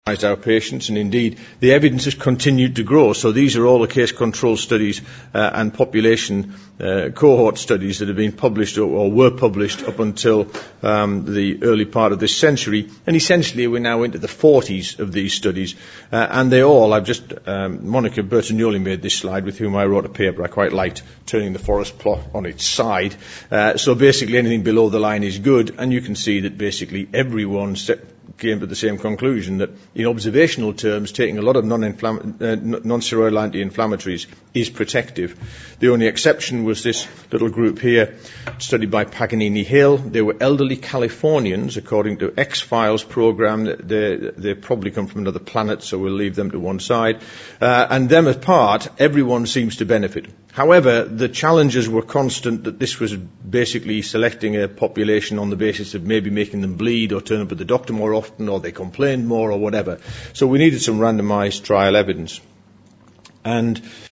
our patients, and indeed the evidence has continued to grow. So these are all the case control studies and population cohort studies that have been published or were published up until the early part of this century, and essentially we're now into the 40s of these studies, and they all, Monica Bertagnoli made this slide, with whom I wrote a paper I quite liked, turning the forest plot on its side. So basically anything below the line is good, and you can see that basically everyone came to the same conclusion, that in observational terms, taking a lot of non-steroidal anti-inflammatories is protective. The only exception was this little group here, studied by Paganini Hill. They were elderly Californians, according to X-Files program. They probably come from another planet, so we'll leave them to one side. And them apart, everyone seems to benefit. However, the challenges were constant, that this was basically selecting a population on the basis of maybe making them bleed or turn up at the doctor more often, or they complained more, or whatever. So we needed some randomized trial evidence. And